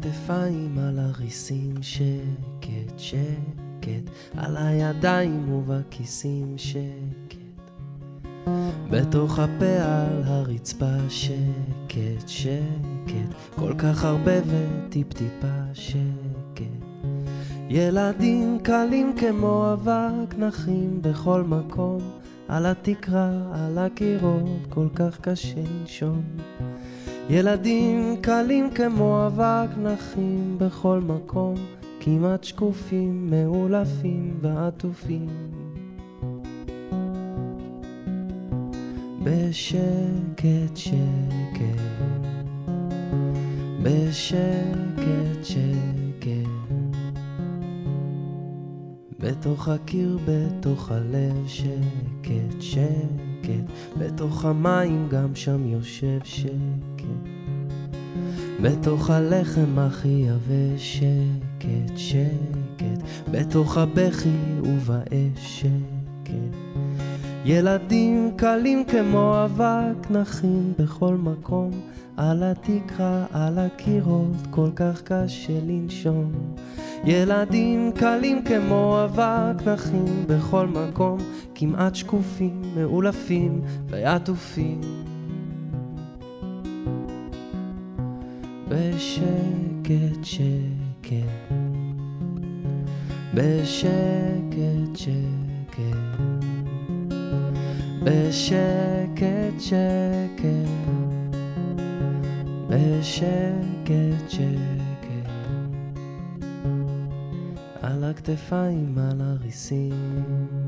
הכתפיים, על הריסים, שקט, שקט, על הידיים ובכיסים, שקט, בתוך הפה על הרצפה, שקט, שקט, כל כך הרבה וטיפ טיפה, שקט. ילדים קלים כמו אבק, נחים בכל מקום, על התקרה, על הקירות, כל כך קשה לנשום. ילדים קלים כמו אבק, נחים בכל מקום, כמעט שקופים, מעולפים ועטופים. בשקט שקט, בשקט שקט, בתוך הקיר, בתוך הלב, שקט שקט, בתוך המים גם שם יושב שקט, בתוך הלחם הכי יבש, שקט שקט, בתוך הבכי ובאש, שקט. ילדים קלים כמו אבק, נחים בכל מקום, על התקרה, על הקירות, כל כך קשה לנשום. ילדים קלים כמו אבק, נחים בכל מקום, כמעט שקופים, מעולפים ועטופים. בשקט שקט, בשקט שקט, בשקט שקט, בשקט שקט, על הכתפיים, על הריסים.